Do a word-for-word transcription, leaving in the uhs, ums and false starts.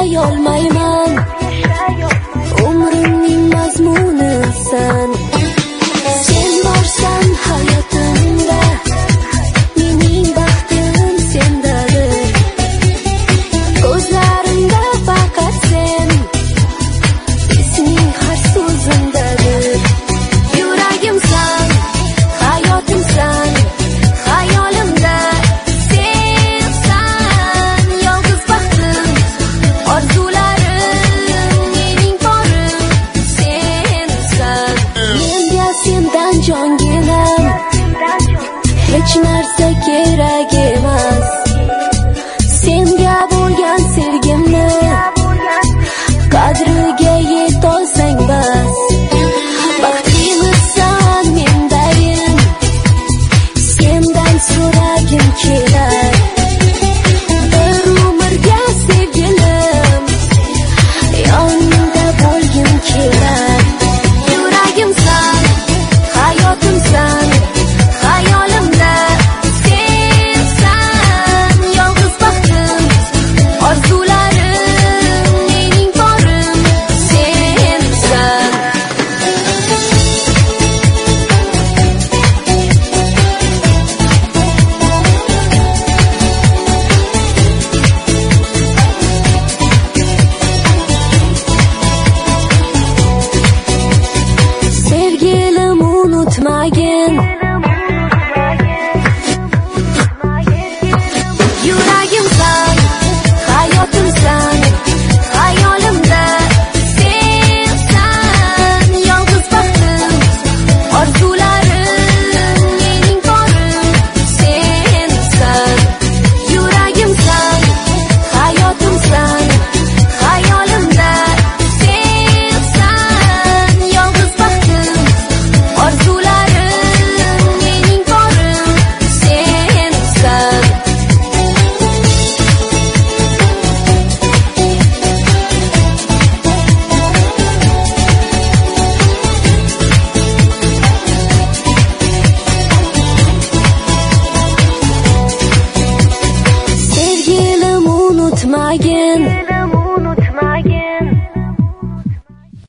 olmayman. Umrimning mazmuni sen. Sen borsan hayotimda, mening baxtim sendadir. Ko'zlarimda faqat sen, isming har so'zimdadir. Yuragim sen, hayotim sen, hayolimda sensan. Yolg'iz baxtim, orzularim, mening borim sensan. Menga sendan jonginam, hech narsa kerak emas. Senga bo'lgan sevgimni qadriga yetolsang bas. Baxtimsan mendayim, sendan so'ragim kelar. Bir umrga sevgilim, yoningda bo'lgim kelar. Yuragim sen, hayotim sen, hayolimda sensan. Yolg'iz baxtim, orzularim, mening borim sensan. Sevgilim unutmagin,